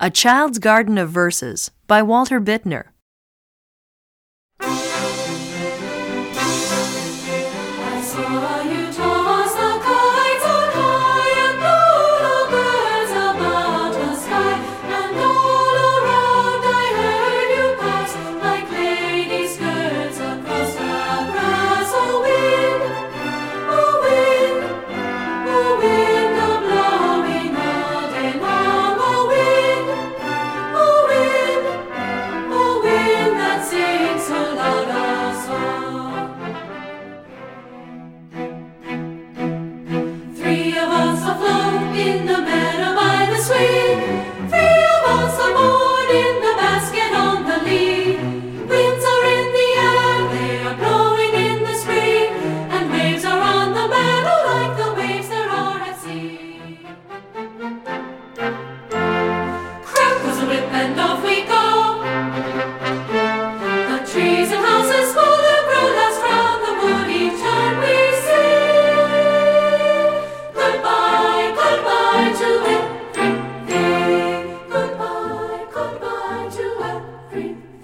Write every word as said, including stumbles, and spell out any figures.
A Child's Garden of Verses by Walter Bittner. I saw you toss the kites on high and blow the birds about the sky, and all around I heard you pass like lady skirts across the grass. Oh wind, oh wind, oh wind, a blowing all day long. Oh wind, oh wind, oh wind that sings so loud a song. Three of us are flown in the meadow by the swing. Three of us are moored in the basket on the lea. Winds are in the air, they are blowing in the spring, and waves are on the meadow like the waves there are at sea. Crack goes a whip and off we go. The trees and houses full of grow last round the wood each turn we sing. Goodbye, goodbye to everything. Goodbye, goodbye to everything.